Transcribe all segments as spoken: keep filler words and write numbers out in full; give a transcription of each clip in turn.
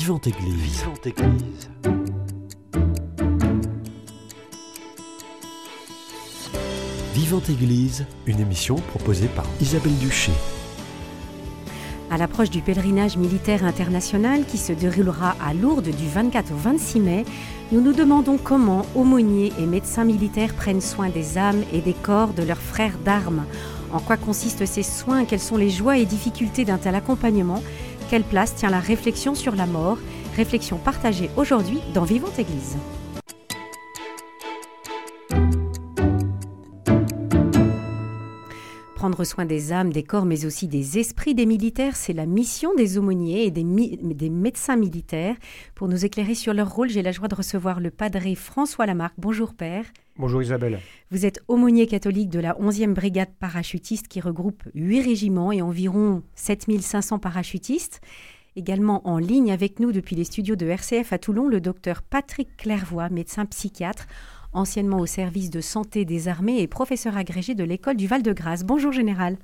Vivante Église. Vivante Église. Vivante Église, une émission proposée par Isabelle Duché. À l'approche du pèlerinage militaire international qui se déroulera à Lourdes du vingt-quatre au vingt-six mai, nous nous demandons comment aumôniers et médecins militaires prennent soin des âmes et des corps de leurs frères d'armes. En quoi consistent ces soins? Quelles sont les joies et difficultés d'un tel accompagnement? Quelle place tient la réflexion sur la mort? Réflexion partagée aujourd'hui dans Vivante Église. Prendre soin des âmes, des corps, mais aussi des esprits des militaires, c'est la mission des aumôniers et des, mi- des médecins militaires. Pour nous éclairer sur leur rôle, j'ai la joie de recevoir le padre François Lamarque. Bonjour père. Bonjour Isabelle. Vous êtes aumônier catholique de la onzième brigade parachutiste qui regroupe huit régiments et environ sept mille cinq cents parachutistes. Également en ligne avec nous depuis les studios de R C F à Toulon, le docteur Patrick Clairvoy, médecin psychiatre, anciennement au service de santé des armées et professeur agrégé de l'école du Val-de-Grâce. Bonjour général.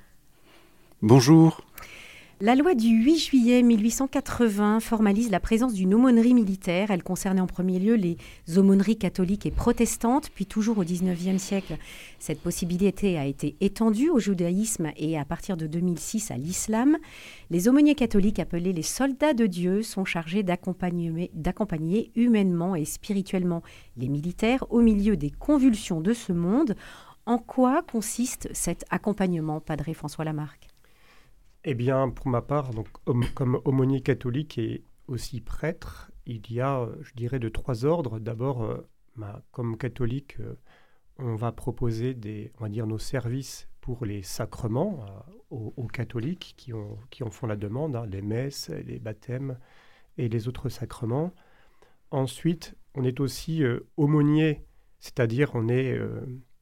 Bonjour. La loi du huit juillet mille huit cent quatre-vingts formalise la présence d'une aumônerie militaire. Elle concernait en premier lieu les aumôneries catholiques et protestantes, puis toujours au dix-neuvième siècle. Cette possibilité a été étendue au judaïsme et à partir de deux mille six à l'islam. Les aumôniers catholiques, appelés les soldats de Dieu, sont chargés d'accompagner, d'accompagner humainement et spirituellement les militaires au milieu des convulsions de ce monde. En quoi consiste cet accompagnement, padre François Lamarque ? Eh bien, pour ma part, donc, hom- comme aumônier catholique et aussi prêtre, il y a, euh, je dirais, de trois ordres. D'abord, euh, bah, comme catholique, euh, on va proposer des, on va dire, nos services pour les sacrements euh, aux, aux catholiques qui, ont, qui en font la demande, hein, les messes, les baptêmes et les autres sacrements. Ensuite, on est aussi euh, aumônier, c'est-à-dire on est euh,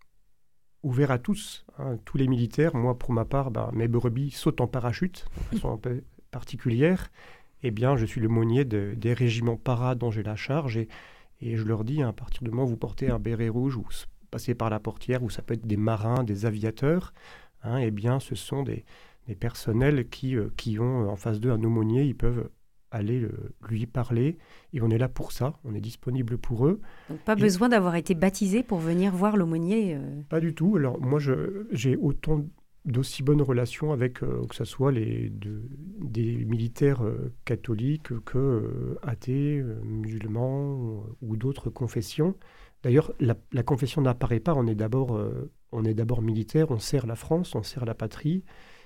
ouvert à tous, hein, tous les militaires. Moi, pour ma part, ben, mes brebis sautent en parachute, de façon un peu particulière. Eh bien, je suis l'aumônier de, des régiments para dont j'ai la charge. Et, et je leur dis, hein, à partir du moment où vous portez un béret rouge, ou s- passez par la portière, ou ça peut être des marins, des aviateurs, hein, eh bien, ce sont des, des personnels qui, euh, qui ont en face d'eux un aumônier. Ils peuvent aller le- lui parler. Et on est là pour ça. On est disponible pour eux. Donc pas Et- besoin d'avoir été baptisé pour venir voir l'aumônier. euh. Pas du tout. Alors moi, je, j'ai autant d'aussi bonnes relations avec, euh, que ce soit les, de- des militaires euh, catholiques que euh, athées, euh, musulmans euh, ou d'autres confessions. D'ailleurs, la, la confession n'apparaît pas. On est d'abord, euh, on est d'abord militaire, on sert la France, on sert la patrie.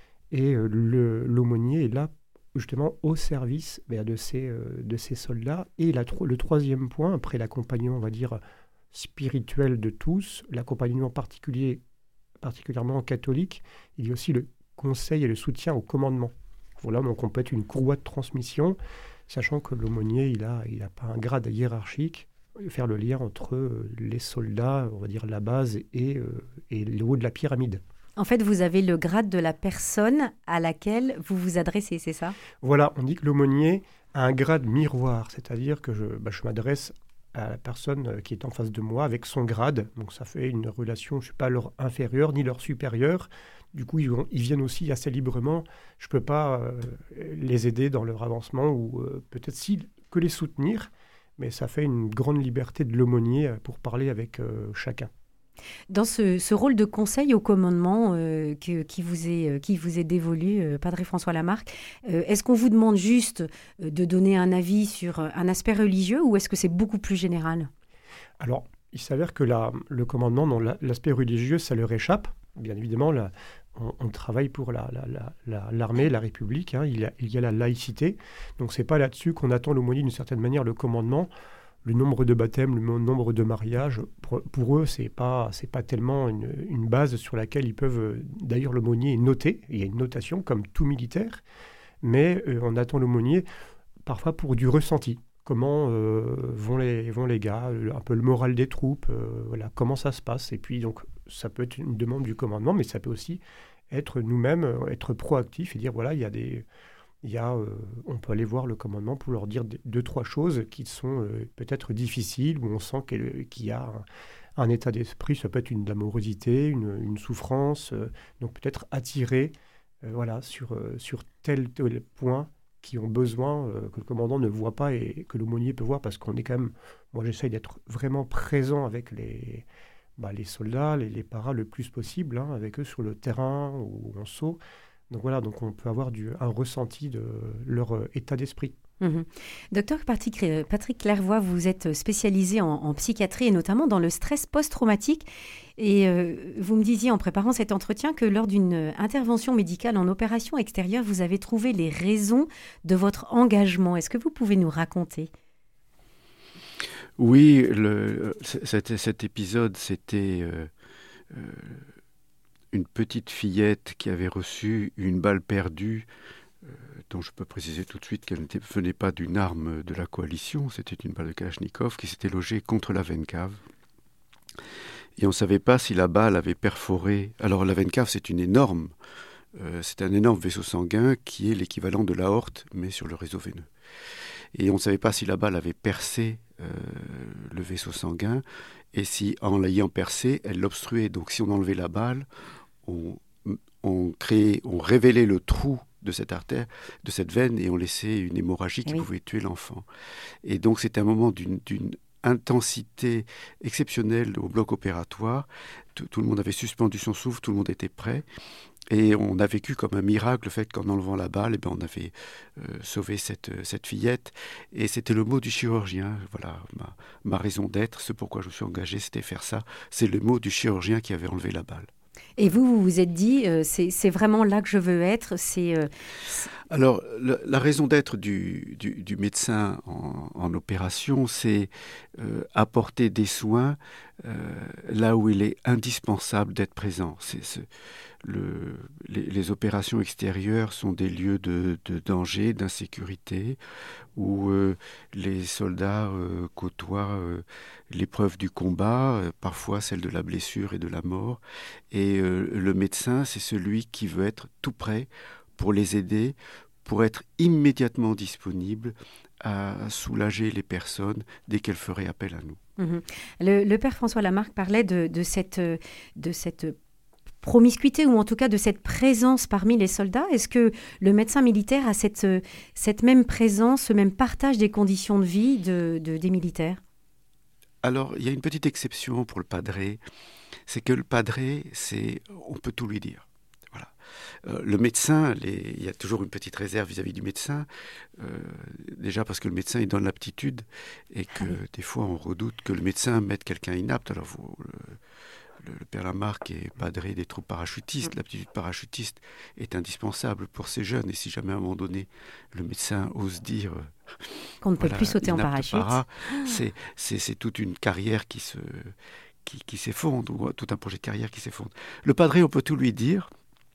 Et euh, le, l'aumônier est là justement au service ben, de, ces, euh, de ces soldats. Et la tro- le troisième point, après l'accompagnement, on va dire, spirituel de tous, l'accompagnement particulier, particulièrement catholique, il y a aussi le conseil et le soutien au commandement. Voilà, donc on peut être une courroie de transmission, sachant que l'aumônier, il a, il a pas un grade hiérarchique, faire le lien entre euh, les soldats, on va dire la base, et, euh, et le haut de la pyramide. En fait, vous avez le grade de la personne à laquelle vous vous adressez, c'est ça? Voilà, on dit que l'aumônier a un grade miroir, c'est-à-dire que je, bah, je m'adresse à la personne euh, qui est en face de moi avec son grade. Donc ça fait une relation, je ne suis pas leur inférieur ni leur supérieur. Du coup, ils, vont- ils viennent aussi assez librement. Je ne peux pas euh, les aider dans leur avancement ou euh, peut-être si que les soutenir, mais ça fait une grande liberté de l'aumônier euh, pour parler avec euh, chacun. Dans ce, ce rôle de conseil au commandement euh, que- qui, vous est, euh, qui vous est dévolu, euh, padre François Lamarque, euh, est-ce qu'on vous demande juste euh, de donner un avis sur euh, un aspect religieux ou est-ce que c'est beaucoup plus général? Alors, il s'avère que la- le commandement, non, la- l'aspect religieux, ça leur échappe. Bien évidemment, la- on, on travaille pour la- la- la- la- l'armée, la République, hein, il, y a, il y a la laïcité. Donc, c'est pas là-dessus qu'on attend l'aumônier d'une certaine manière, le commandement. Le nombre de baptêmes, le mo- nombre de mariages, pour, pour eux, c'est pas, c'est pas tellement une, une base sur laquelle ils peuvent... euh, D'ailleurs, l'aumônier est noté, il y a une notation comme tout militaire, mais euh, on attend l'aumônier parfois pour du ressenti. Comment euh, vont, les, vont les gars, le- un peu le moral des troupes, euh, voilà, comment ça se passe. Et puis, donc, ça peut être une demande du commandement, mais ça peut aussi être nous-mêmes, euh, être proactif et dire, voilà, il y a des... Il y a, euh, on peut aller voir le commandement pour leur dire d- deux, trois choses qui sont euh, peut-être difficiles, où on sent qu'elle- qu'il y a un, un état d'esprit, ça peut être une amorosité, une, une souffrance, euh, donc peut-être attirer euh, voilà, sur, euh, sur tel, tel point qui ont besoin, euh, que le commandant ne voit pas et que l'aumônier peut voir, parce qu'on est quand même, moi j'essaye d'être vraiment présent avec les, bah, les soldats, les, les paras le plus possible, hein, avec eux sur le terrain ou en saut. Donc voilà, donc on peut avoir du, un ressenti de leur euh, état d'esprit. Mmh. Docteur Patrick, Patrick Clairvoy, vous êtes spécialisé en, en psychiatrie et notamment dans le stress post-traumatique. Et euh, vous me disiez en préparant cet entretien que lors d'une intervention médicale en opération extérieure, vous avez trouvé les raisons de votre engagement. Est-ce que vous pouvez nous raconter ? Oui, le, cet, cet épisode, c'était euh, euh, une petite fillette qui avait reçu une balle perdue, euh, dont je peux préciser tout de suite qu'elle ne venait pas d'une arme de la coalition, c'était une balle de Kalachnikov qui s'était logée contre la veine cave. Et on ne savait pas si la balle avait perforé. Alors la veine cave, c'est une énorme, euh, c'est un énorme vaisseau sanguin qui est l'équivalent de l'aorte, mais sur le réseau veineux. Et on ne savait pas si la balle avait percé euh, le vaisseau sanguin, et si en l'ayant percé, elle l'obstruait. Donc si on enlevait la balle, on, on créait, on révélait le trou de cette artère, de cette veine, et on laissait une hémorragie qui oui. pouvait tuer l'enfant. Et donc c'était un moment d'une, d'une intensité exceptionnelle au bloc opératoire. Tout, tout le monde avait suspendu son souffle, tout le monde était prêt. Et on a vécu comme un miracle le fait qu'en enlevant la balle, eh bien, on avait euh, sauvé cette, cette fillette. Et c'était le mot du chirurgien. Voilà, ma, ma raison d'être, ce pourquoi je me suis engagé, c'était faire ça. C'est le mot du chirurgien qui avait enlevé la balle. Et vous, vous vous êtes dit, euh, c'est, c'est vraiment là que je veux être. C'est, euh, c'est... Alors, la, la raison d'être du, du, du médecin en, en opération, c'est euh, apporter des soins euh, là où il est indispensable d'être présent. C'est, c'est, le, les, les opérations extérieures sont des lieux de, de danger, d'insécurité, où euh, les soldats euh, côtoient euh, l'épreuve du combat, euh, parfois celle de la blessure et de la mort. Et euh, le médecin, c'est celui qui veut être tout prêt pour les aider, pour être immédiatement disponible à soulager les personnes dès qu'elles feraient appel à nous. Mmh. Le, le père François Lamarque parlait de, de, cette, de cette promiscuité, ou en tout cas de cette présence parmi les soldats. Est-ce que le médecin militaire a cette, cette même présence, ce même partage des conditions de vie de, de, des militaires ? Alors, il y a une petite exception pour le padré, c'est que le padré, c'est, on peut tout lui dire. Voilà. Euh, le médecin, les, il y a toujours une petite réserve vis-à-vis du médecin, euh, déjà parce que le médecin il donne l'aptitude et que oui. des fois on redoute que le médecin mette quelqu'un inapte. Alors vous, le, le, le père Lamarque est padré des troupes parachutistes, l'aptitude parachutiste est indispensable pour ces jeunes, et si jamais à un moment donné le médecin ose dire qu'on ne peut voilà, plus sauter en parachute, para, c'est, c'est, c'est toute une carrière qui se qui, qui s'effondre, ou tout un projet de carrière qui s'effondre. Le padré, on peut tout lui dire.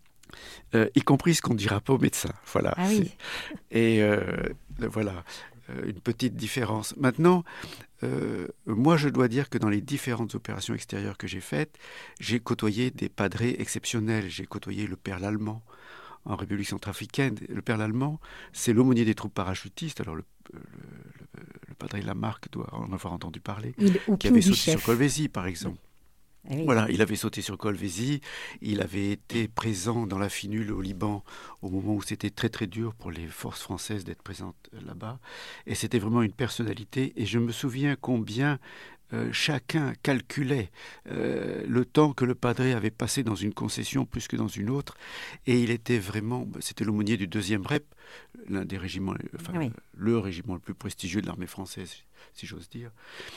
Euh, y compris ce qu'on ne dira pas au médecin. Voilà. Ah oui. Et euh, voilà, euh, une petite différence. Maintenant, euh, moi, je dois dire que dans les différentes opérations extérieures que j'ai faites, j'ai côtoyé des padrés exceptionnels. J'ai côtoyé le père Lallemand en République centrafricaine. Le père Lallemand, c'est l'aumônier des troupes parachutistes. Alors, le, le, le, le padré Lamarque doit en avoir entendu parler. Il, qui avait sauté sur Kolwezi, par exemple. Ah oui. Voilà, il avait sauté sur Kolwezi, il avait été présent dans la finule au Liban au moment où c'était très très dur pour les forces françaises d'être présentes là-bas. Et c'était vraiment une personnalité. Et je me souviens combien euh, chacun calculait euh, le temps que le padré avait passé dans une concession plus que dans une autre. Et il était vraiment, c'était l'aumônier du deuxième R E P, l'un des régiments, enfin oui. le régiment le plus prestigieux de l'armée française, si j'ose dire.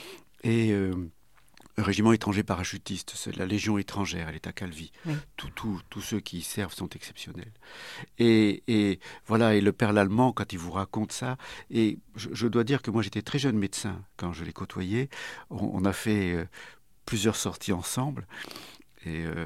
Et... Euh, Le régiment étranger parachutiste, c'est la Légion étrangère, elle est à Calvi. Oui. Tous tout, tout ceux qui y servent sont exceptionnels. Et, et voilà, et le père Lallemand, quand il vous raconte ça, et je, je dois dire que moi j'étais très jeune médecin quand je l'ai côtoyé. On, on a fait euh, plusieurs sorties ensemble, et, euh,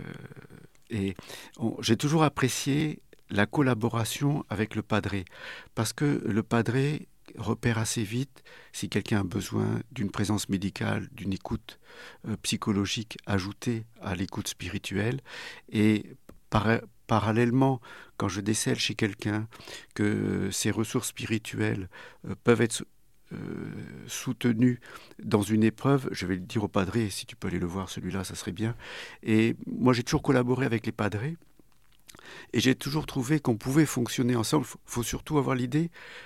et on, j'ai toujours apprécié la collaboration avec le padré, parce que le padré repère assez vite si quelqu'un a besoin d'une présence médicale, d'une écoute euh, psychologique ajoutée à l'écoute spirituelle. Et par, parallèlement, quand je décèle chez quelqu'un que ses ressources spirituelles euh, peuvent être euh, soutenues dans une épreuve, je vais le dire au padré, si tu peux aller le voir, celui-là, ça serait bien. Et moi, j'ai toujours collaboré avec les padrés. Et j'ai toujours trouvé qu'on pouvait fonctionner ensemble. Il faut surtout avoir l'idée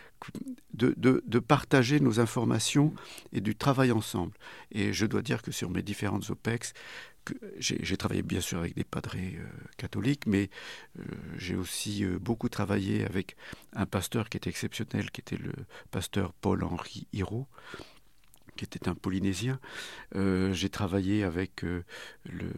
de, de, de partager nos informations et du travail ensemble. Et je dois dire que sur mes différentes OPEX, que j'ai, j'ai travaillé bien sûr avec des padrés euh, catholiques, mais euh, j'ai aussi euh, beaucoup travaillé avec un pasteur qui était exceptionnel, qui était le pasteur Paul-Henri Hirault, qui était un Polynésien. Euh, j'ai travaillé avec euh, le,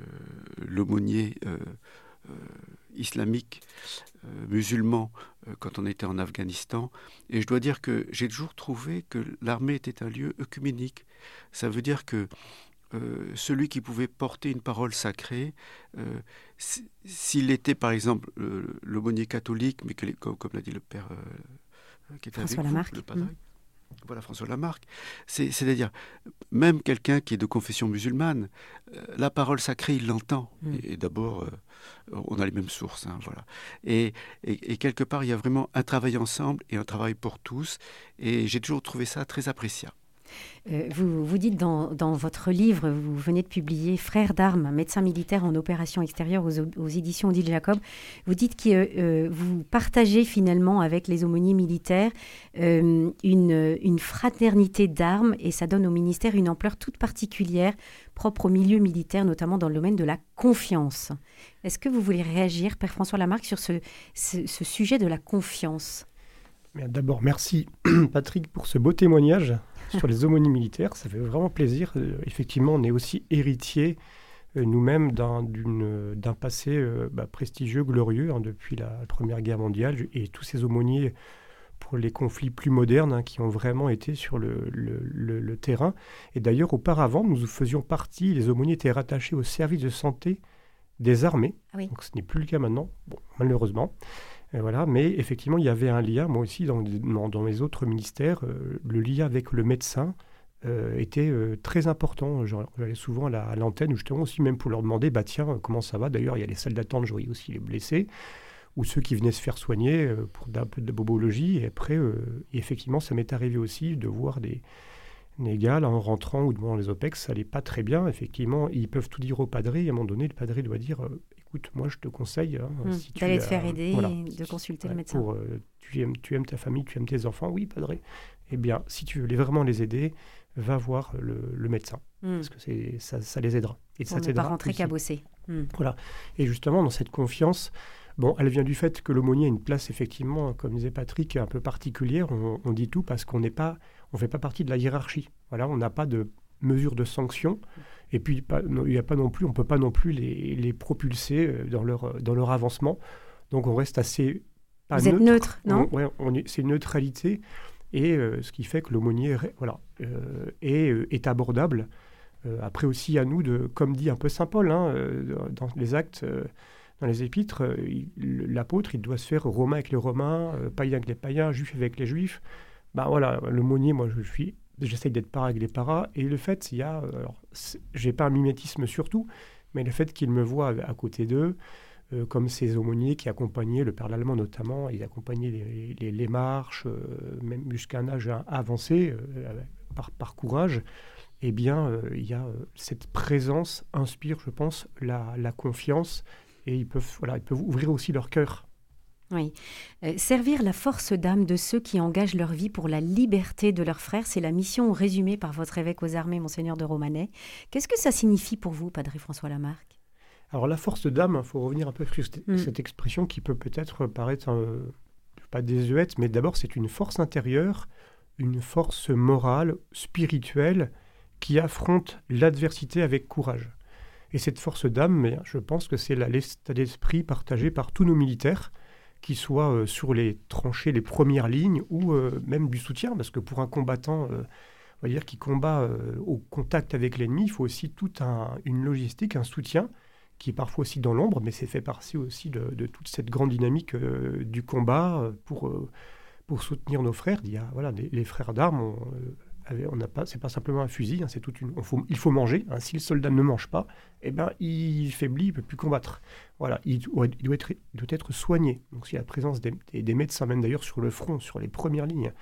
l'aumônier euh, euh, islamique, euh, musulman, euh, quand on était en Afghanistan. Et je dois dire que j'ai toujours trouvé que l'armée était un lieu œcuménique. Ça veut dire que euh, celui qui pouvait porter une parole sacrée, euh, s- s'il était par exemple euh, l'aumônier catholique, mais que les- comme, comme l'a dit le père euh, qui était François avec vous, Lamarck. le padre, Mm. voilà, François Lamarck, c'est, c'est-à-dire, même quelqu'un qui est de confession musulmane, euh, la parole sacrée, il l'entend. Mm. Et, et d'abord, euh, on a les mêmes sources. Hein, voilà. et, et, et quelque part, il y a vraiment un travail ensemble et un travail pour tous. Et j'ai toujours trouvé ça très appréciable. Euh, vous, vous dites dans, dans votre livre, vous venez de publier Frères d'armes, médecins militaires en opération extérieure aux, aux éditions Odile Jacob, vous dites que euh, vous partagez finalement avec les aumôniers militaires euh, une, une fraternité d'armes et ça donne au ministère une ampleur toute particulière, propre au milieu militaire, notamment dans le domaine de la confiance. Est-ce que vous voulez réagir, Père François Lamarck, sur ce, ce, ce sujet de la confiance ? Bien, d'abord, merci Patrick pour ce beau témoignage sur les aumôniers militaires. Ça fait vraiment plaisir. Euh, effectivement, on est aussi héritiers euh, nous-mêmes d'un, d'une, d'un passé euh, bah, prestigieux, glorieux, hein, depuis la Première Guerre mondiale. Et tous ces aumôniers pour les conflits plus modernes hein, qui ont vraiment été sur le, le, le, le terrain. Et d'ailleurs, auparavant, nous faisions partie, les aumôniers étaient rattachés au service de santé des armées. Ah oui. Donc ce n'est plus le cas maintenant, bon, malheureusement. Et voilà, mais effectivement, il y avait un lien, moi aussi, dans, dans, dans mes autres ministères, euh, le lien avec le médecin euh, était euh, très important. Genre, j'allais souvent à, la, à l'antenne, justement aussi, même pour leur demander, bah tiens, comment ça va ? D'ailleurs, il y a les salles d'attente, je voyais aussi les blessés, ou ceux qui venaient se faire soigner euh, pour un peu de bobologie. Et après, euh, et effectivement, ça m'est arrivé aussi de voir des, des gars, là, en rentrant ou devant les OPEX, ça n'allait pas très bien. Effectivement, ils peuvent tout dire au padré, et à un moment donné, le padré doit dire... Euh, écoute, moi je te conseille hein, Mmh, si tu d'aller as, te faire aider voilà, et de consulter ouais, le médecin. Pour, euh, tu, aimes, tu aimes ta famille, tu aimes tes enfants, oui, padré. Eh bien, si tu veux les, vraiment les aider, va voir le, le médecin, Mmh. parce que c'est, ça, ça les aidera. Et Pour ça ne pas t'aidera rentrer aussi. cabossé. Mmh. Voilà. Et justement, dans cette confiance, bon, elle vient du fait que l'aumônier a une place, effectivement, comme disait Patrick, un peu particulière. On, on dit tout parce qu'on n'est pas, on fait pas partie de la hiérarchie. Voilà, on n'a pas de mesure de sanction. Et puis, pas, non, il y a pas non plus, on ne peut pas non plus les, les propulser dans leur, dans leur avancement. Donc, on reste assez... Pas Vous neutre. êtes neutre, non ? on, ouais, on est, c'est une neutralité. Et euh, ce qui fait que l'aumônier voilà, euh, est, euh, est abordable. Euh, après aussi, à nous, de, comme dit un peu saint Paul, hein, euh, dans les actes, euh, dans les épîtres, euh, il, l'apôtre, il doit se faire romain avec les romains, euh, païen avec les païens, juif avec les juifs. Ben voilà, l'aumônier, moi, je suis... J'essaye d'être para avec les paras. Et le fait, il y a... Alors, j'ai pas un mimétisme surtout, mais le fait qu'ils me voient à côté d'eux, euh, comme ces aumôniers qui accompagnaient, le père Lallemand notamment, ils accompagnaient les, les, les marches, euh, même jusqu'à un âge avancé, euh, par, par courage, eh bien, euh, il y a euh, cette présence inspire, je pense, la, la confiance, et ils peuvent, voilà, ils peuvent ouvrir aussi leur cœur. Oui. Euh, servir la force d'âme de ceux qui engagent leur vie pour la liberté de leurs frères, c'est la mission résumée par votre évêque aux armées, Monseigneur de Romanet. Qu'est-ce que ça signifie pour vous, Padre François Lamarck ? Alors la force d'âme, il faut revenir un peu sur cette, mm. cette expression qui peut peut-être paraître euh, pas désuète, mais d'abord c'est une force intérieure, une force morale, spirituelle, qui affronte l'adversité avec courage. Et cette force d'âme, mais je pense que c'est l'état d'esprit partagé par tous nos militaires, qui soient euh, sur les tranchées, les premières lignes, ou euh, même du soutien, parce que pour un combattant, euh, on va dire, qui combat euh, au contact avec l'ennemi, il faut aussi toute un, une logistique, un soutien, qui est parfois aussi dans l'ombre, mais c'est fait partie aussi de, de toute cette grande dynamique euh, du combat euh, pour, euh, pour soutenir nos frères. Il y a, voilà, les, les frères d'armes, on, euh, on n'a pas, c'est pas simplement un fusil, hein, c'est toute une, on faut, il faut manger. Hein, si le soldat ne mange pas, eh ben, il faiblit, il ne peut plus combattre. Voilà, il, il, doit être, il doit être soigné. Donc, il y a la présence des, des, des médecins, même d'ailleurs sur le front, sur les premières lignes.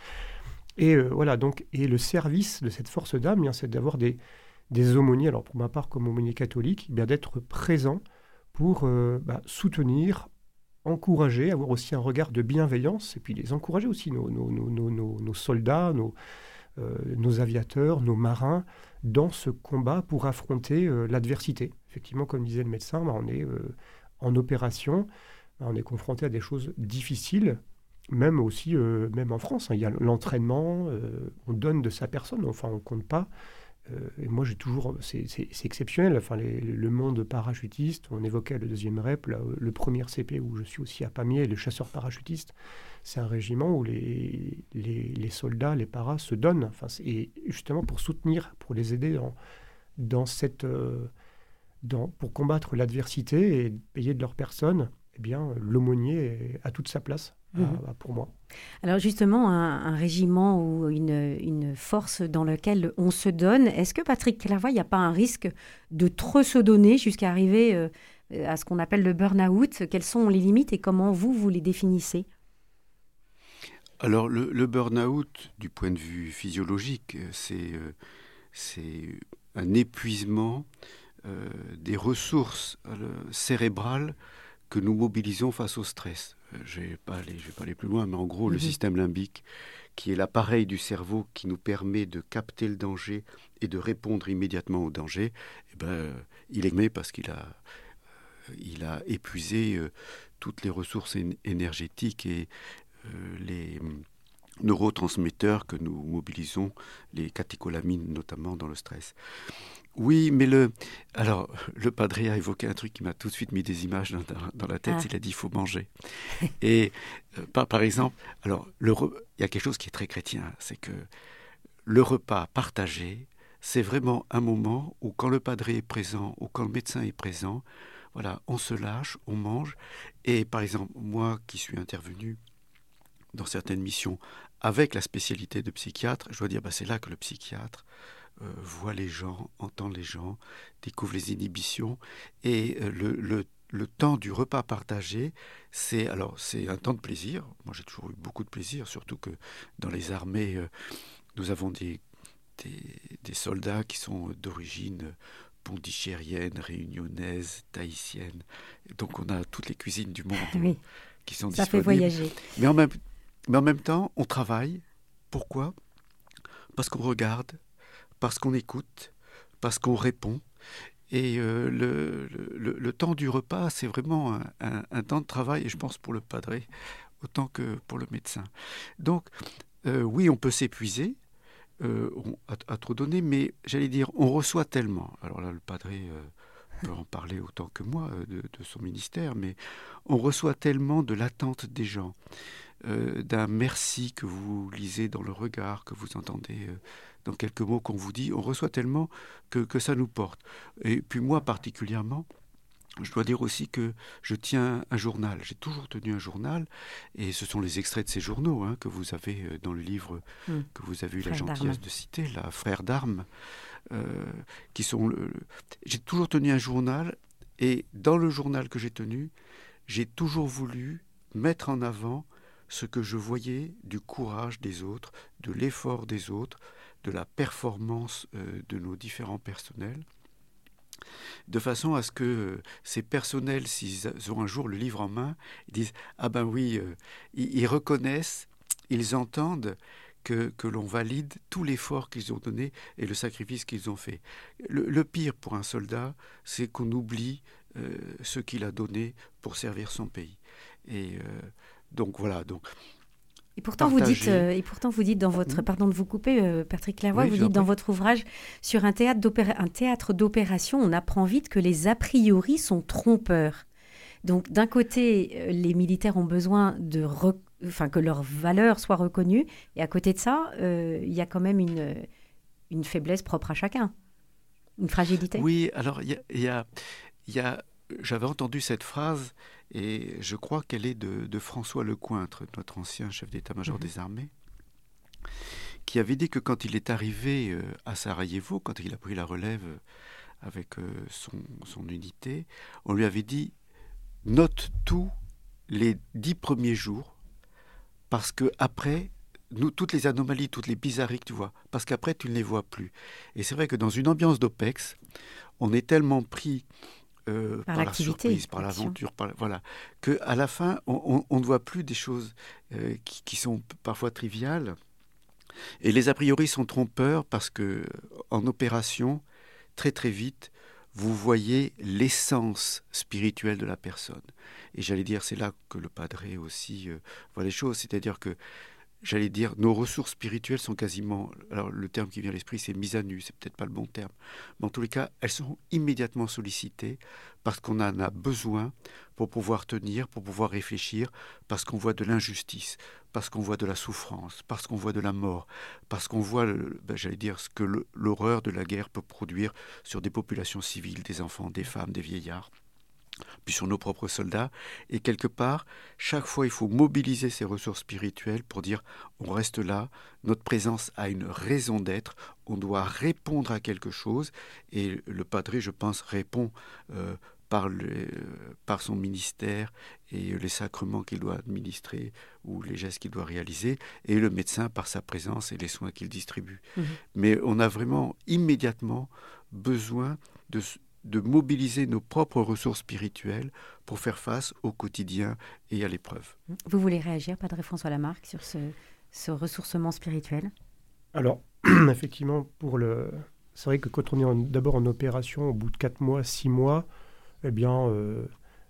Et euh, voilà, donc, et le service de cette force d'âme, bien, c'est d'avoir des, des aumôniers, alors pour ma part, comme aumônier catholique, bien, d'être présent pour euh, bah, soutenir, encourager, avoir aussi un regard de bienveillance, et puis les encourager aussi, nos, nos, nos, nos, nos, nos soldats, nos, euh, nos aviateurs, nos marins, dans ce combat pour affronter euh, l'adversité. Effectivement, comme disait le médecin, bah, on est euh, en opération, bah, on est confronté à des choses difficiles, même aussi, euh, même en France, hein, il y a l'entraînement, euh, on donne de sa personne, enfin on ne compte pas. Euh, et moi, j'ai toujours, c'est, c'est, c'est exceptionnel. Enfin, les, le monde parachutiste, on évoquait le deuxième R E P, là, le premier C P où je suis aussi à Pamiers, le chasseur parachutiste. C'est un régiment où les, les, les soldats, les paras se donnent. Enfin, et justement pour soutenir, pour les aider dans, dans cette, euh, dans, pour combattre l'adversité et payer de leur personne. Eh bien, l'aumônier a toute sa place mmh. à, à, pour moi. Alors justement, un, un régiment ou une, une force dans laquelle on se donne, est-ce que Patrick Clairvoy, il n'y a pas un risque de trop se donner jusqu'à arriver euh, à ce qu'on appelle le burn-out? Quelles sont les limites et comment vous, vous les définissez? Alors le, le burn-out, du point de vue physiologique, c'est, euh, c'est un épuisement euh, des ressources euh, cérébrales que nous mobilisons face au stress. Je ne vais pas aller, je vais pas aller plus loin, mais en gros, mmh. le système limbique, qui est l'appareil du cerveau qui nous permet de capter le danger et de répondre immédiatement au danger, eh ben, il est aimé parce qu'il a, euh, il a épuisé euh, toutes les ressources é- énergétiques et euh, les neurotransmetteurs que nous mobilisons, les catécholamines notamment dans le stress. Oui, mais le, alors, le padré a évoqué un truc qui m'a tout de suite mis des images dans, dans la tête. Ah. Il a dit il faut manger. Et euh, par, par exemple, alors, le re... il y a quelque chose qui est très chrétien, c'est que le repas partagé, c'est vraiment un moment où quand le padré est présent ou quand le médecin est présent, voilà, on se lâche, on mange. Et par exemple, moi qui suis intervenu dans certaines missions avec la spécialité de psychiatre, je dois dire, bah, c'est là que le psychiatre Euh, voit les gens, entend les gens, découvre les inhibitions. Et euh, le, le, le temps du repas partagé, c'est, alors, c'est un temps de plaisir. Moi, j'ai toujours eu beaucoup de plaisir, surtout que dans les armées, euh, nous avons des, des, des soldats qui sont d'origine pondichéριenne, réunionnaise, tahitienne. Donc, on a toutes les cuisines du monde oui. qui sont Ça disponibles. fait voyager. Mais en même, mais en même temps, on travaille. Pourquoi ? Parce qu'on regarde, parce qu'on écoute, parce qu'on répond. Et euh, le, le, le temps du repas, c'est vraiment un, un, un temps de travail, et je pense pour le padré, autant que pour le médecin. Donc, euh, oui, on peut s'épuiser euh, on, à, à trop donner, mais j'allais dire, on reçoit tellement. Alors là, le padré euh, peut en parler autant que moi euh, de, de son ministère, mais on reçoit tellement de l'attente des gens, euh, d'un merci que vous lisez dans le regard, que vous entendez euh, dans quelques mots qu'on vous dit, on reçoit tellement que, que ça nous porte. Et puis moi particulièrement, je dois dire aussi que je tiens un journal. J'ai toujours tenu un journal, et ce sont les extraits de ces journaux hein, que vous avez dans le livre mmh. que vous avez eu Frères la gentillesse d'armes. de citer, là, Frères d'armes, euh, qui sont... Le... J'ai toujours tenu un journal, et dans le journal que j'ai tenu, j'ai toujours voulu mettre en avant ce que je voyais du courage des autres, de l'effort des autres, de la performance euh, de nos différents personnels, de façon à ce que euh, ces personnels, s'ils ont un jour le livre en main, ils disent « Ah ben oui, euh, ils, ils reconnaissent, ils entendent que, que l'on valide tout l'effort qu'ils ont donné et le sacrifice qu'ils ont fait. » Le, le pire pour un soldat, c'est qu'on oublie euh, ce qu'il a donné pour servir son pays. Et euh, donc voilà, donc... Et pourtant, vous dites, euh, et pourtant, vous dites dans votre... Pardon de vous couper, euh, Patrick Clairvoy, oui, vous dites dans votre ouvrage, sur un théâtre, d'opéra, un théâtre d'opération, on apprend vite que les a priori sont trompeurs. Donc, d'un côté, euh, les militaires ont besoin de... Rec... Enfin, que leurs valeurs soient reconnues. Et à côté de ça, euh, il y a quand même une, une faiblesse propre à chacun. Une fragilité. Oui, alors, il y a... Y a, y a... J'avais entendu cette phrase, et je crois qu'elle est de, de François Lecointre, notre ancien chef d'état-major mmh. des armées, qui avait dit que quand il est arrivé euh, à Sarajevo, quand il a pris la relève avec euh, son, son unité, on lui avait dit « Note tous les dix premiers jours, parce que après, nous, toutes les anomalies, toutes les bizarreries que tu vois, parce qu'après, tu ne les vois plus. » Et c'est vrai que dans une ambiance d'O P E X, on est tellement pris euh, par, par la surprise, par l'aventure, par, voilà, qu'à la fin, on, on, on ne voit plus des choses euh, qui, qui sont parfois triviales. Et les a priori sont trompeurs parce que en opération, très très vite, vous voyez l'essence spirituelle de la personne. Et j'allais dire, c'est là que le padré aussi euh, voit les choses, c'est-à-dire que j'allais dire, nos ressources spirituelles sont quasiment, alors le terme qui vient à l'esprit, c'est mise à nu, c'est peut-être pas le bon terme, mais en tous les cas, elles sont immédiatement sollicitées parce qu'on en a besoin pour pouvoir tenir, pour pouvoir réfléchir, parce qu'on voit de l'injustice, parce qu'on voit de la souffrance, parce qu'on voit de la mort, parce qu'on voit, le, ben, j'allais dire, ce que le, l'horreur de la guerre peut produire sur des populations civiles, des enfants, des femmes, des vieillards, puis sur nos propres soldats. Et quelque part, chaque fois, il faut mobiliser ces ressources spirituelles pour dire on reste là, notre présence a une raison d'être, on doit répondre à quelque chose. Et le padré, je pense, répond euh, par, le, euh, par son ministère et les sacrements qu'il doit administrer ou les gestes qu'il doit réaliser, et le médecin par sa présence et les soins qu'il distribue. Mmh. Mais on a vraiment immédiatement besoin de de mobiliser nos propres ressources spirituelles pour faire face au quotidien et à l'épreuve. Vous voulez réagir, Padre François Lamarque, sur ce, ce ressourcement spirituel ? Alors, effectivement, pour le... c'est vrai que quand on est en, d'abord en opération, au bout de quatre mois, six mois, eh bien, euh,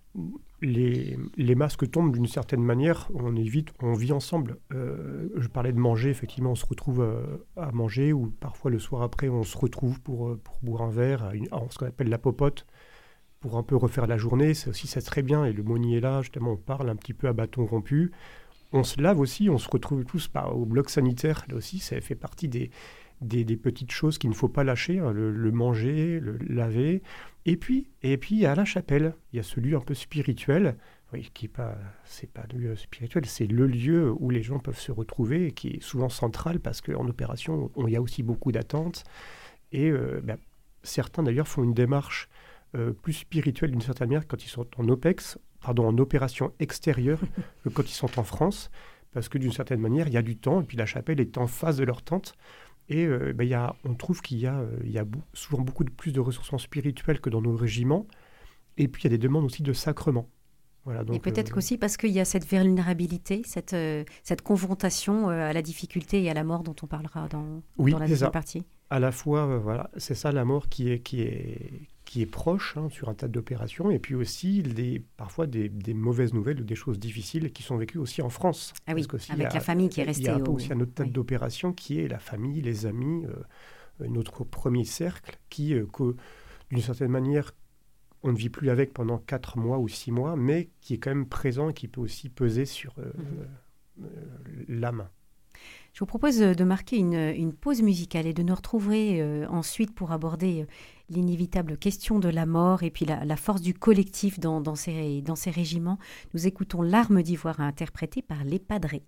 les, les masques tombent d'une certaine manière, on évite, on vit ensemble. Euh, je parlais de manger, effectivement, on se retrouve euh, à manger, ou parfois le soir après, on se retrouve pour, pour boire un verre, à une, à ce qu'on appelle la popote, pour un peu refaire la journée. C'est aussi ça très bien, et le Monnier est là, justement, on parle un petit peu à bâton rompu. On se lave aussi, on se retrouve tous bah, au bloc sanitaire, là aussi, ça fait partie des, des, des petites choses qu'il ne faut pas lâcher, hein, le, le manger, le laver. Et puis, et puis, il y a la chapelle, il y a ce lieu un peu spirituel, oui, qui est pas, c'est pas le lieu spirituel, c'est le lieu où les gens peuvent se retrouver, et qui est souvent central, parce qu'en opération, il y a aussi beaucoup d'attentes. Et euh, bah, certains, d'ailleurs, font une démarche euh, plus spirituelle, d'une certaine manière, quand ils sont en OPEX, pardon, en opération extérieure, que quand ils sont en France, parce que d'une certaine manière, il y a du temps, et puis la chapelle est en face de leur tente. Et euh, ben, y a, on trouve qu'il y a, euh, y a b- souvent beaucoup de, plus de ressources spirituelles que dans nos régiments. Et puis, il y a des demandes aussi de sacrements. Voilà, donc, et peut-être euh, qu'aussi parce qu'il y a cette vulnérabilité, cette, euh, cette confrontation euh, à la difficulté et à la mort dont on parlera dans, oui, dans la deuxième partie. À la fois, euh, voilà, c'est ça, la mort qui est, qui est, qui est proche hein, sur un tas d'opérations, et puis aussi les, parfois des, des mauvaises nouvelles ou des choses difficiles qui sont vécues aussi en France. Ah oui, avec a, la famille qui est restée. Il y a au... aussi un autre tas oui. d'opérations qui est la famille, les amis, euh, notre premier cercle, qui, euh, que, d'une certaine manière, on ne vit plus avec pendant quatre mois ou six mois, mais qui est quand même présent et qui peut aussi peser sur euh, mmh. euh, l'âme. Je vous propose de marquer une, une pause musicale et de nous retrouver euh, ensuite pour aborder euh, l'inévitable question de la mort et puis la, la force du collectif dans, dans, ces, dans ces régiments. Nous écoutons Larmes d'ivoire interprétée par les Padrés.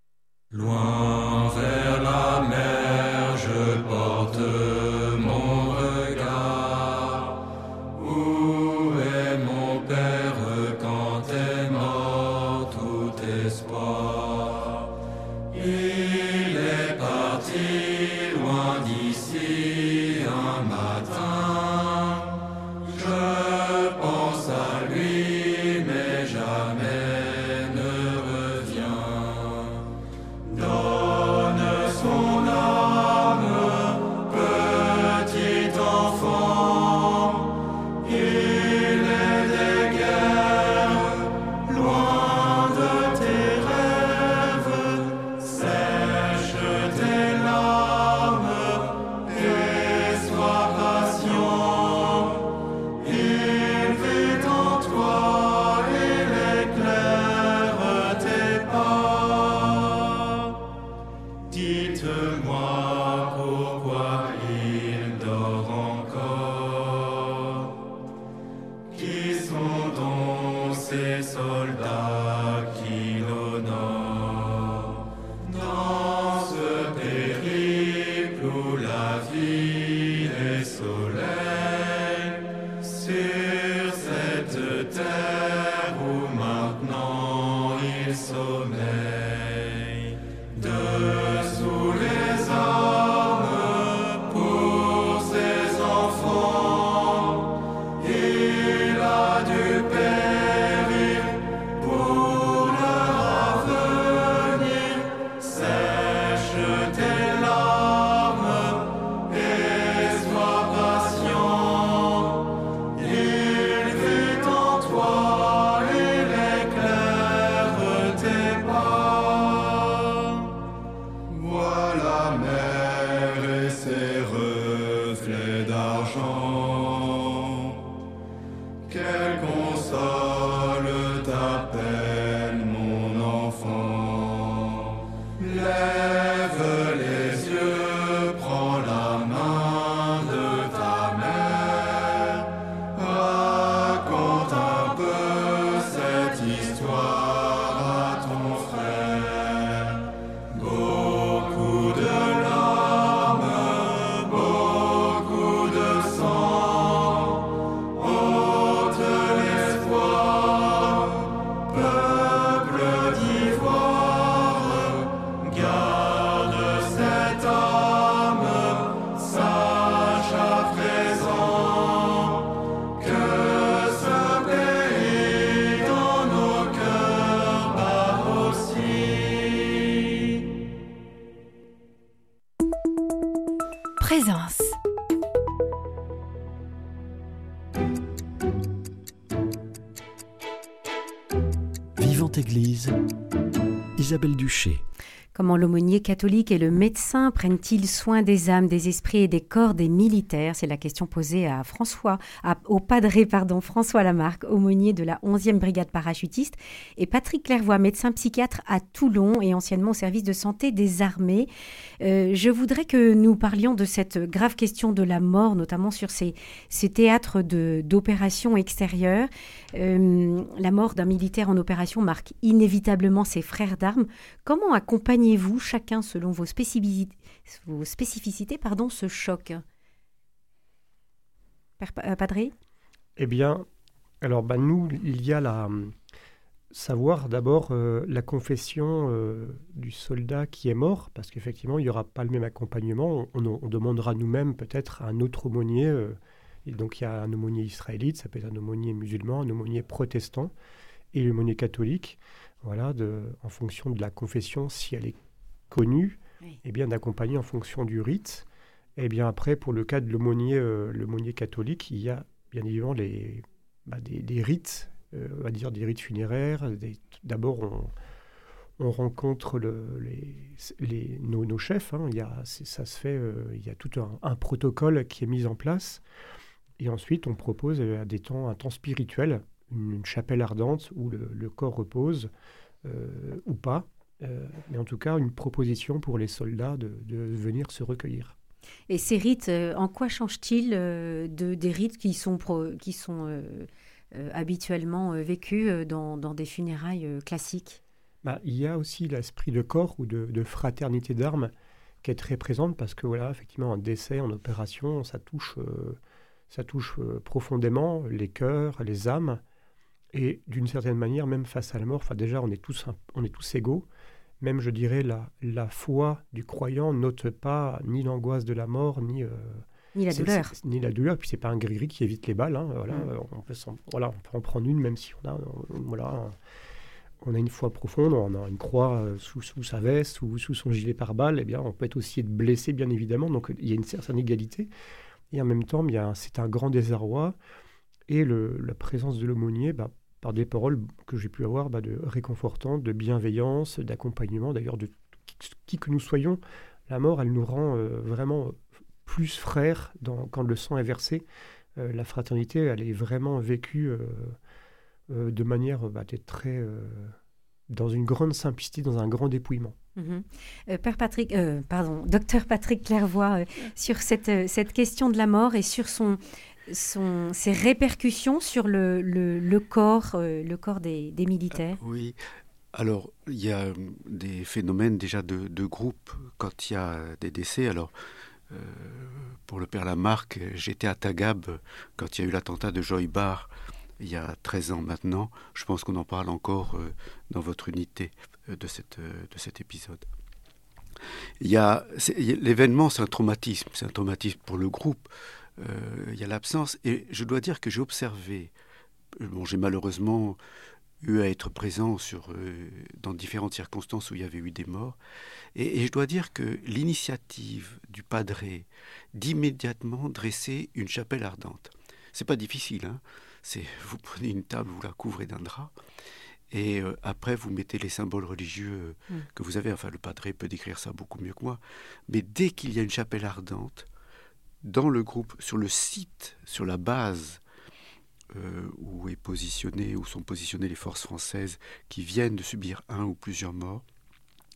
Loin vers la mer, je porte mon regard. Où est mon père quand est mort tout espoir? Il est parti loin d'ici un matin. Je pense à lui, mais jamais ne revient. Donne son âme, peu Lève les yeux, prends la main de ta mère, raconte un peu cette histoire à ton frère. Beaucoup de larmes, beaucoup de sang, ôte l'espoir, peuple d'ivoire, garde cette âme, sache à présent que ce pays dans nos cœurs bat aussi. Présence. Vivante Église, Isabelle Duché. Comment l'aumônier catholique et le médecin prennent-ils soin des âmes, des esprits et des corps des militaires? C'est la question posée à François, à- au padré pardon, François Lamarque, aumônier de la onzième brigade parachutiste, et Patrick Clairvoy, médecin psychiatre à Toulon et anciennement au service de santé des armées. Euh, je voudrais que nous parlions de cette grave question de la mort, notamment sur ces, ces théâtres de, d'opérations extérieures. Euh, la mort d'un militaire en opération marque inévitablement ses frères d'armes. Comment accompagnez-vous chacun selon vos spécificités, vos spécificités pardon, ce choc? Père Pa- euh, Padré? Eh bien, alors bah, nous, il y a la savoir d'abord euh, la confession euh, du soldat qui est mort, parce qu'effectivement, il n'y aura pas le même accompagnement. On, on- on demandera nous-mêmes peut-être à un autre aumônier. euh, et donc, il y a un aumônier israélite, ça peut être un aumônier musulman, un aumônier protestant et l'aumônier catholique. Voilà, de, en fonction de la confession, si elle est connue, Oui. eh bien d'accompagner en fonction du rite. Et bien après, pour le cas de l'aumônier, euh, l'aumônier catholique, il y a bien évidemment les, bah, des, des rites, euh, on va dire des rites funéraires. Des- D'abord, on, on rencontre le- les, les- nos, nos chefs. Hein. Il y a, c'est- ça se fait, euh, il y a tout un, un protocole qui est mis en place. Et ensuite, on propose euh, à des temps, un temps spirituel, une, une chapelle ardente où le, le corps repose, euh, ou pas. Euh, mais en tout cas, une proposition pour les soldats de, de venir se recueillir. Et ces rites, euh, en quoi changent-ils euh, de, des rites qui sont, pro- qui sont euh, euh, habituellement euh, vécus euh, dans, dans des funérailles euh, classiques? Bah, il y a aussi l'esprit de corps ou de, de fraternité d'armes qui est très présente parce que voilà, effectivement, un décès en opération, ça touche, euh, ça touche euh, profondément les cœurs, les âmes. Et d'une certaine manière, même face à la mort, enfin déjà, on est tous, un- on est tous égaux. Même, je dirais, la, la foi du croyant n'ôte pas ni l'angoisse de la mort, ni, euh, Ni la c'est- douleur. c'est- ni la douleur. Puis c'est pas un gris-gris qui évite les balles. Hein, voilà, Mm. euh, on peut s'en- voilà, on peut en prendre une, même si on a, on- voilà, un- on a une foi profonde, on a une croix euh, sous, sous sa veste ou sous son gilet pare-balles. Eh bien, on peut être aussi être blessé, bien évidemment. Donc, il y a une certaine égalité. Et en même temps, il y a un- c'est un grand désarroi. Et le, la présence de l'aumônier, bah, par des paroles que j'ai pu avoir, bah, de réconfortantes, de bienveillance, d'accompagnement, d'ailleurs, de qui, qui que nous soyons, la mort, elle nous rend euh, vraiment plus frères dans- quand le sang est versé. Euh, la fraternité, elle est vraiment vécue euh, euh, de manière bah, d'être très... euh, dans une grande simplicité, dans un grand dépouillement. Mhm. Euh, Père Patrick, euh, pardon, docteur Patrick Clairvoy, euh, sur cette, euh, cette question de la mort et sur son, son, ses répercussions sur le, le, le corps, euh, le corps des, des militaires. Oui. Alors, il y a euh, des phénomènes déjà de, de groupe quand il y a des décès. Alors, euh, pour le père Lamarque, j'étais à Tagab quand il y a eu l'attentat de Joy Bar, il y a treize ans maintenant. Je pense qu'on en parle encore euh, dans votre unité euh, de, cette, euh, de cet épisode. Il y a, c'est- il y a- l'événement, c'est un traumatisme. C'est un traumatisme pour le groupe. Euh, il y a l'absence. Et je dois dire que j'ai observé, bon, j'ai malheureusement eu à être présent sur, euh, dans différentes circonstances où il y avait eu des morts. Et, et je dois dire que l'initiative du padré d'immédiatement dresser une chapelle ardente, c'est pas difficile, hein. C'est, vous prenez une table, vous la couvrez d'un drap, et euh, après vous mettez les symboles religieux euh, Mm. que vous avez. Enfin, le padré peut décrire ça beaucoup mieux que moi. Mais dès qu'il y a une chapelle ardente, dans le groupe, sur le site, sur la base euh, où est positionné, où sont positionnées les forces françaises qui viennent de subir un ou plusieurs morts,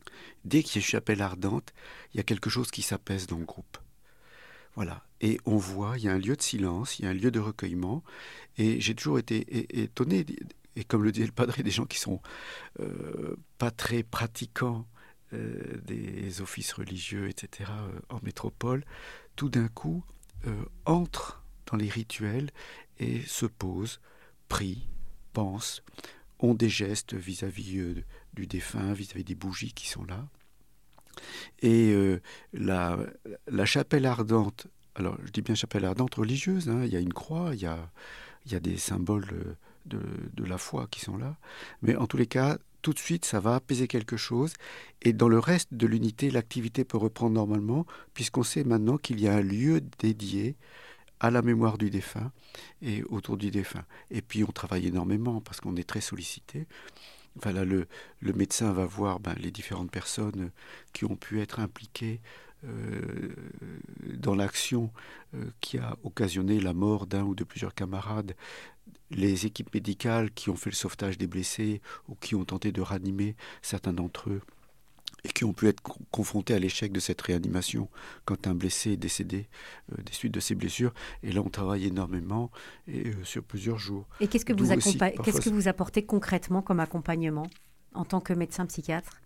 Dès qu'il y a une chapelle ardente, il y a quelque chose qui s'apaise dans le groupe. Voilà. Et on voit, il y a un lieu de silence, il y a un lieu de recueillement. Et j'ai toujours été é- étonné, et comme le disait le padre, des gens qui sont euh, pas très pratiquants euh, des offices religieux, et cetera, euh, en métropole, tout d'un coup euh, entrent dans les rituels et se posent, prient, pensent, ont des gestes vis-à-vis euh, du défunt, vis-à-vis des bougies qui sont là. Et euh, la, la chapelle ardente, alors je dis bien chapelle ardente religieuse, hein, il y a une croix, il y a, il y a des symboles de, de la foi qui sont là, mais en tous les cas, tout de suite, ça va apaiser quelque chose, et dans le reste de l'unité, l'activité peut reprendre normalement, puisqu'on sait maintenant qu'il y a un lieu dédié à la mémoire du défunt et autour du défunt. Et puis on travaille énormément parce qu'on est très sollicité. Enfin, là, le, le médecin va voir ben, les différentes personnes qui ont pu être impliquées euh, dans l'action euh, qui a occasionné la mort d'un ou de plusieurs camarades, les équipes médicales qui ont fait le sauvetage des blessés ou qui ont tenté de ranimer certains d'entre eux et qui ont pu être co- confrontés à l'échec de cette réanimation quand un blessé est décédé euh, des suites de ses blessures. Et là, on travaille énormément et euh, sur plusieurs jours. Et qu'est-ce que, D'où vous aussi, accompa- parfois, qu'est-ce que vous apportez concrètement comme accompagnement en tant que médecin psychiatre?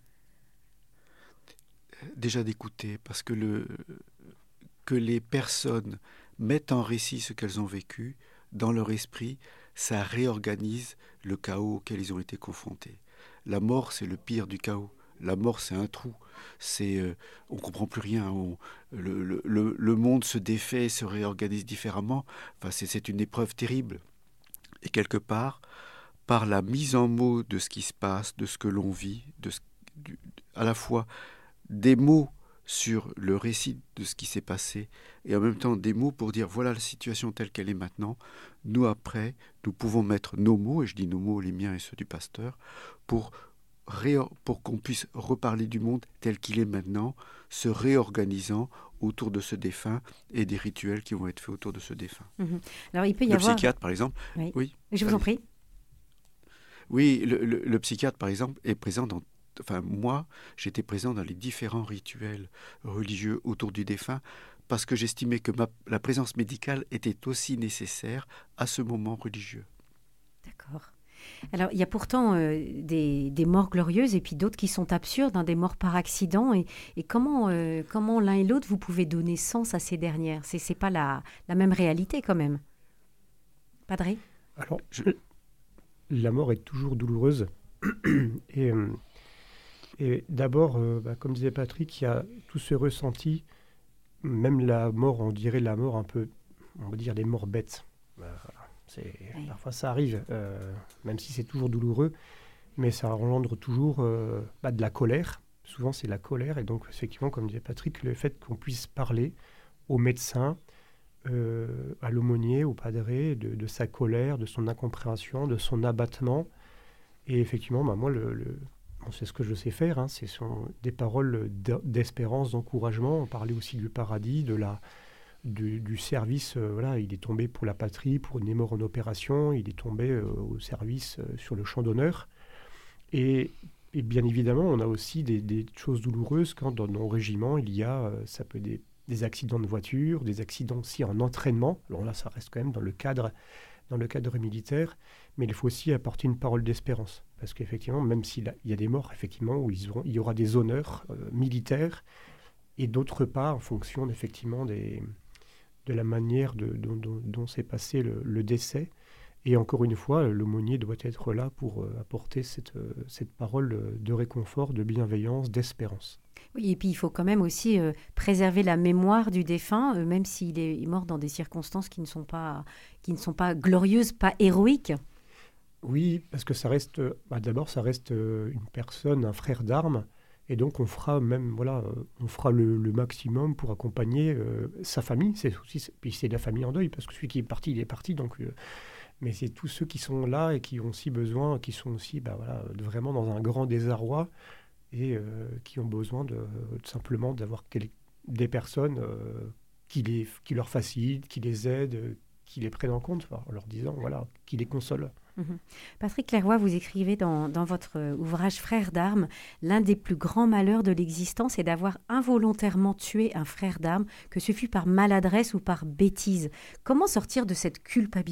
Déjà d'écouter, parce que, le, que les personnes mettent en récit ce qu'elles ont vécu, dans leur esprit, ça réorganise le chaos auquel ils ont été confrontés. La mort, c'est le pire du chaos. La mort, c'est un trou. C'est, euh, on ne comprend plus rien. On, le, le, le, le monde se défait, se réorganise différemment. Enfin, c'est, c'est une épreuve terrible. Et quelque part, par la mise en mots de ce qui se passe, de ce que l'on vit, de ce, du, à la fois des mots sur le récit de ce qui s'est passé et en même temps des mots pour dire voilà la situation telle qu'elle est maintenant. Nous après, nous pouvons mettre nos mots, et je dis nos mots, les miens et ceux du pasteur, pour, ré- pour qu'on puisse reparler du monde tel qu'il est maintenant, se réorganisant autour de ce défunt et des rituels qui vont être faits autour de ce défunt. Mmh. Alors il peut y Le avoir... psychiatre par exemple, Oui, oui, je vous en prie. Oui, le, le, le psychiatre, par exemple, est présent dans... Enfin, moi, j'étais présent dans les différents rituels religieux autour du défunt parce que j'estimais que ma, la présence médicale était aussi nécessaire à ce moment religieux. D'accord. Alors, il y a pourtant euh, des, des morts glorieuses et puis d'autres qui sont absurdes, hein, des morts par accident. Et, et comment, euh, comment l'un et l'autre, vous pouvez donner sens à ces dernières? C'est, c'est pas la, la même réalité quand même. Padre? Alors, je... la mort est toujours douloureuse. et, euh, et d'abord, euh, bah, comme disait Patrick, il y a tout ce ressenti, même la mort, on dirait la mort un peu, on va dire des morts bêtes. Bah, c'est, oui. Parfois ça arrive, euh, même si c'est toujours douloureux, mais ça engendre toujours euh, bah, de la colère. Souvent c'est la colère, et donc effectivement, comme disait Patrick, le fait qu'on puisse parler au médecin, euh, à l'aumônier, au padré, de, de sa colère, de son incompréhension, de son abattement. Et effectivement, bah, moi, le, le, bon, c'est ce que je sais faire, hein, c'est son, des paroles d'espérance, d'encouragement. On parlait aussi du paradis, de la, du, du service. Euh, voilà, il est tombé pour la patrie, pour une mort en opération. Il est tombé euh, au service euh, sur le champ d'honneur. Et, et bien évidemment, on a aussi des, des choses douloureuses quand dans nos régiments, il y a, euh, ça peut des, des accidents de voiture, des accidents aussi en entraînement. Alors là, ça reste quand même dans le cadre, dans le cadre militaire. Mais il faut aussi apporter une parole d'espérance. Parce qu'effectivement, même s'il y a des morts, effectivement, où ils auront, il y aura des honneurs euh, militaires, et d'autre part, en fonction effectivement des, de la manière de, dont, dont, dont s'est passé le, le décès. Et encore une fois, l'aumônier doit être là pour euh, apporter cette, euh, cette parole de réconfort, de bienveillance, d'espérance. Oui, et puis il faut quand même aussi euh, préserver la mémoire du défunt, euh, même s'il est mort dans des circonstances qui ne sont pas, qui ne sont pas glorieuses, pas héroïques. Oui, parce que ça reste, bah d'abord, ça reste une personne, un frère d'armes, et donc on fera même, voilà, on fera le, le maximum pour accompagner euh, sa famille. C'est aussi, puis c'est la famille en deuil, parce que celui qui est parti, il est parti. Donc, euh, mais c'est tous ceux qui sont là et qui ont aussi besoin, qui sont aussi, bah voilà, de vraiment dans un grand désarroi et euh, qui ont besoin de, de simplement d'avoir quel, des personnes euh, qui les, qui leur facilitent, qui les aident, qui les prennent en compte, en leur disant, voilà, qui les consolent. Mmh. Patrick Clairoy, vous écrivez dans, dans votre ouvrage Frères d'armes, l'un des plus grands malheurs de l'existence est d'avoir involontairement tué un frère d'armes, que ce fût par maladresse ou par bêtise. Comment sortir de cette culpabilité ?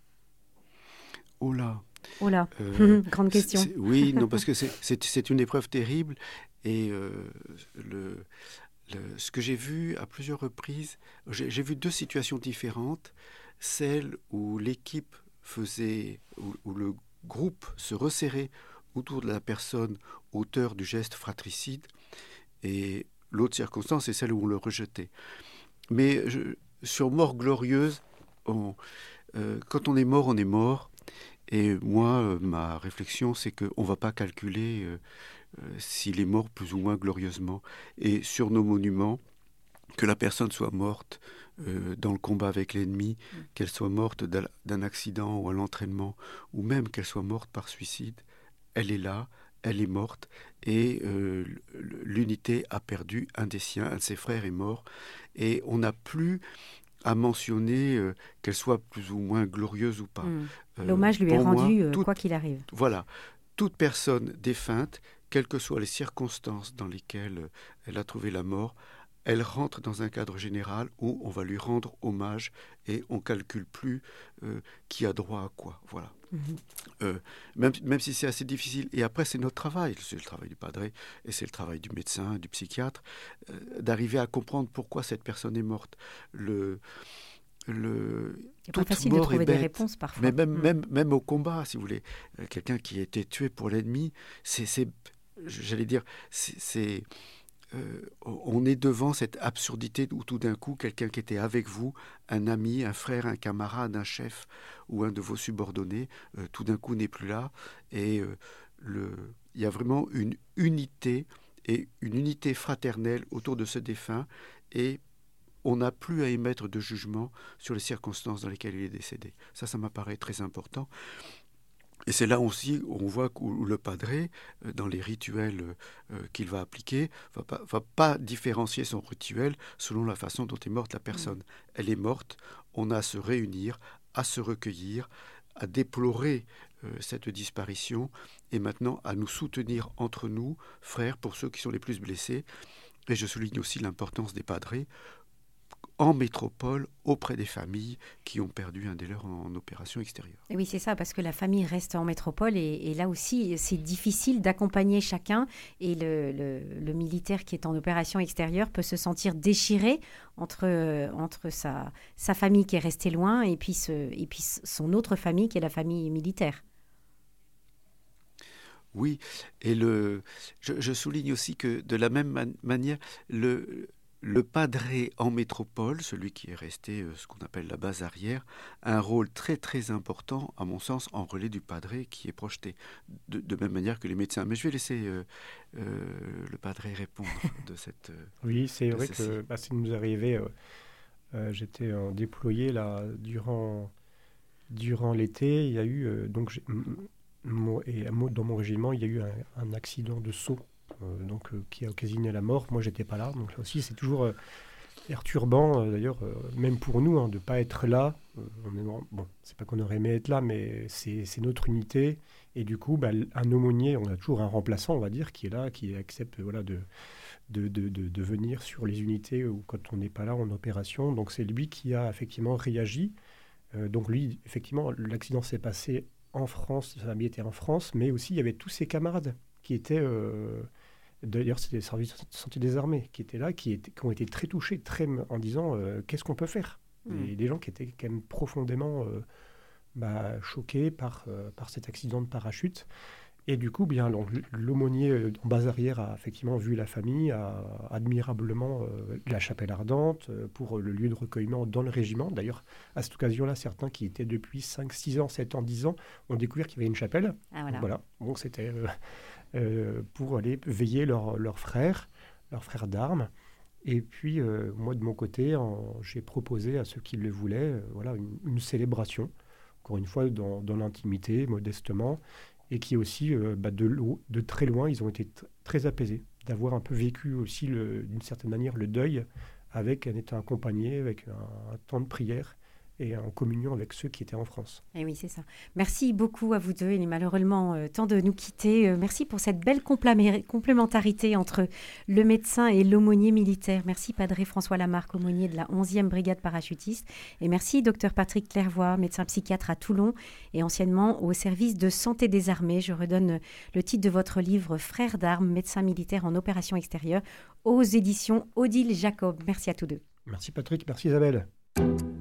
Oh là Oh là, euh, grande question. C'est, oui, non, parce que c'est, c'est, c'est une épreuve terrible. Et euh, le, le, ce que j'ai vu à plusieurs reprises, j'ai, j'ai vu deux situations différentes. Celle où l'équipe faisait, où, où le groupe se resserrait autour de la personne auteur du geste fratricide, et l'autre circonstance est celle où on le rejetait. Mais je, sur mort glorieuse, on, euh, quand on est mort, on est mort. Et moi, euh, ma réflexion, c'est qu'on ne va pas calculer euh, euh, s'il est mort plus ou moins glorieusement. Et sur nos monuments, que la personne soit morte euh, dans le combat avec l'ennemi, mmh. qu'elle soit morte d'un, d'un accident ou à l'entraînement, ou même qu'elle soit morte par suicide, elle est là, elle est morte, et euh, l'unité a perdu un des siens, un de ses frères est mort, et on n'a plus à mentionner euh, qu'elle soit plus ou moins glorieuse ou pas. Mmh. Euh, L'hommage lui est rendu moi, euh, toute, quoi qu'il arrive. Voilà. Toute personne défunte, quelles que soient les circonstances dans lesquelles elle a trouvé la mort, elle rentre dans un cadre général où on va lui rendre hommage et on ne calcule plus euh, qui a droit à quoi. Voilà. Mmh. Euh, même, même si c'est assez difficile. Et après, c'est notre travail. C'est le travail du padre et c'est le travail du médecin, du psychiatre, euh, d'arriver à comprendre pourquoi cette personne est morte. Le... Le, c'est pas facile de trouver des réponses parfois. Mais même, mmh. même, même au combat, si vous voulez, euh, quelqu'un qui a été tué pour l'ennemi, c'est, c'est j'allais dire, c'est, c'est euh, on est devant cette absurdité où tout d'un coup, quelqu'un qui était avec vous, un ami, un frère, un camarade, un chef ou un de vos subordonnés, euh, tout d'un coup n'est plus là. Et euh, le, il y a vraiment une unité et une unité fraternelle autour de ce défunt, et on n'a plus à émettre de jugement sur les circonstances dans lesquelles il est décédé. Ça, ça m'apparaît très important. Et c'est là aussi où on voit que le padre, dans les rituels euh, qu'il va appliquer, ne va pas, va pas différencier son rituel selon la façon dont est morte la personne. Mmh. Elle est morte, on a à se réunir, à se recueillir, à déplorer euh, cette disparition, et maintenant à nous soutenir entre nous, frères, pour ceux qui sont les plus blessés. Et je souligne aussi l'importance des padres en métropole, auprès des familles qui ont perdu un des leurs en, en opération extérieure. Et oui, c'est ça, parce que la famille reste en métropole, et, et là aussi, c'est difficile d'accompagner chacun, et le, le, le militaire qui est en opération extérieure peut se sentir déchiré entre, entre sa, sa famille qui est restée loin, et puis, ce, et puis son autre famille qui est la famille militaire. Oui, et le, je, je souligne aussi que de la même man- manière, le... Le padre en métropole, celui qui est resté euh, ce qu'on appelle la base arrière, a un rôle très très important, à mon sens, en relais du padre qui est projeté, de, de même manière que les médecins. Mais je vais laisser euh, euh, le padre répondre de cette... Euh, oui, c'est vrai que bah, ça nous arrivait, euh, euh, j'étais en déployé là, durant, durant l'été, il y a eu, euh, donc, j'ai, m- m- et dans mon régiment, il y a eu un, un accident de saut. Euh, donc, euh, qui a occasionné la mort. Moi, j'étais pas là. Donc là aussi, c'est toujours euh, perturbant, euh, d'ailleurs, euh, même pour nous, hein, de ne pas être là. Euh, on est, bon, c'est pas qu'on aurait aimé être là, mais c'est, c'est notre unité. Et du coup, bah, un aumônier, on a toujours un remplaçant, on va dire, qui est là, qui accepte voilà, de, de, de, de, de venir sur les unités où, quand on n'est pas là en opération. Donc c'est lui qui a effectivement réagi. Euh, donc lui, effectivement, l'accident s'est passé en France, sa famille était en France, mais aussi il y avait tous ses camarades qui étaient, euh, d'ailleurs c'était les services de santé des armées, qui étaient là, qui, étaient, qui ont été très touchés, très, en disant euh, qu'est-ce qu'on peut faire. Mmh. Et des gens qui étaient quand même profondément euh, bah, choqués par, euh, par cet accident de parachute. Et du coup, bien, l'aumônier en base arrière a effectivement vu la famille, a admirablement euh, la chapelle ardente euh, pour le lieu de recueillement dans le régiment. D'ailleurs, à cette occasion-là, certains qui étaient depuis cinq, six ans, sept ans, dix ans, ont découvert qu'il y avait une chapelle. Ah, voilà. Voilà. Bon, c'était euh, euh, pour aller veiller leurs leur frères, leurs frères d'armes. Et puis, euh, moi, de mon côté, en, j'ai proposé à ceux qui le voulaient euh, voilà, une, une célébration, encore une fois, dans, dans l'intimité, modestement, et qui aussi, euh, bah, de, de très loin, ils ont été t- très apaisés, d'avoir un peu vécu aussi, le, d'une certaine manière, le deuil, avec en étant accompagnés, avec un, un temps de prière, et en communion avec ceux qui étaient en France. Et oui, c'est ça. Merci beaucoup à vous deux. Il est malheureusement euh, temps de nous quitter. Euh, merci pour cette belle complémé- complémentarité entre le médecin et l'aumônier militaire. Merci Padre François Lamarque, aumônier de la onzième brigade parachutiste. Et merci Docteur Patrick Clairvoy, médecin psychiatre à Toulon et anciennement au service de santé des armées. Je redonne le titre de votre livre « Frères d'armes, médecin militaire en opération extérieure » aux éditions Odile Jacob. Merci à tous deux. Merci Patrick, merci Isabelle.